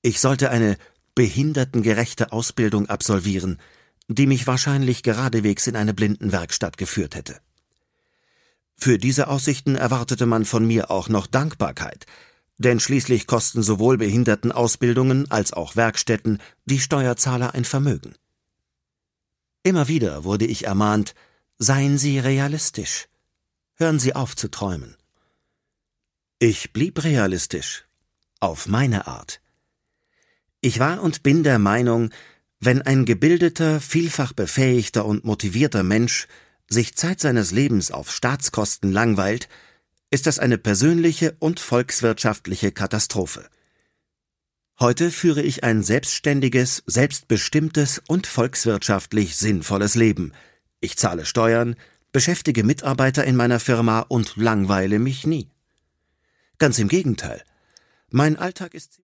Ich sollte eine behindertengerechte Ausbildung absolvieren, die mich wahrscheinlich geradewegs in eine Blindenwerkstatt geführt hätte. Für diese Aussichten erwartete man von mir auch noch Dankbarkeit, denn schließlich kosten sowohl Behindertenausbildungen als auch Werkstätten die Steuerzahler ein Vermögen. Immer wieder wurde ich ermahnt, seien Sie realistisch, hören Sie auf zu träumen. Ich blieb realistisch, auf meine Art. Ich war und bin der Meinung, wenn ein gebildeter, vielfach befähigter und motivierter Mensch sich Zeit seines Lebens auf Staatskosten langweilt, ist das eine persönliche und volkswirtschaftliche Katastrophe. Heute führe ich ein selbstständiges, selbstbestimmtes und volkswirtschaftlich sinnvolles Leben. Ich zahle Steuern, beschäftige Mitarbeiter in meiner Firma und langweile mich nie. Ganz im Gegenteil. Mein Alltag ist